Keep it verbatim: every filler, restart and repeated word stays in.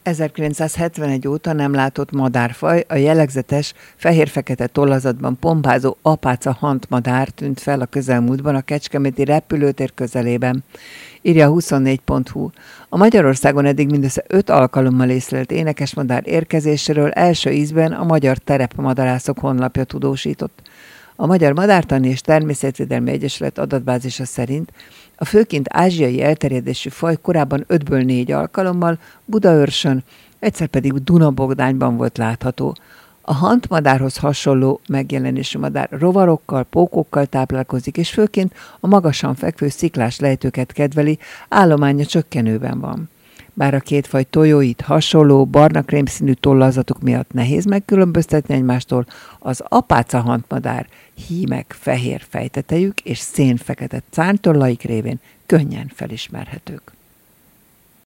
ezerkilencszázhetvenegy óta nem látott madárfaj, a jellegzetes fehér-fekete tollazatban pompázó apáca hantmadár tűnt fel a közelmúltban a kecskeméti repülőtér közelében, írja a huszonnégy pont hu. A Magyarországon eddig mindössze öt alkalommal észlelt énekesmadár érkezéséről első ízben a Magyar Terepmadarászok honlapja tudósított. A Magyar Madártani és Természetvédelmi Egyesület adatbázisa szerint a főként ázsiai elterjedésű faj korábban ötből négy alkalommal Budaörsön, egyszer pedig Dunabogdányban volt látható. A hantmadárhoz hasonló megjelenésű madár rovarokkal, pókokkal táplálkozik, és főként a magasan fekvő sziklás lejtőket kedveli, állománya csökkenőben van. Bár a két faj tojóit hasonló, barna krémszínű tollazatuk miatt nehéz megkülönböztetni egymástól, az apáca hantmadár hímek fehér fejtetejük és szénfekete szárnytollaik révén könnyen felismerhetők.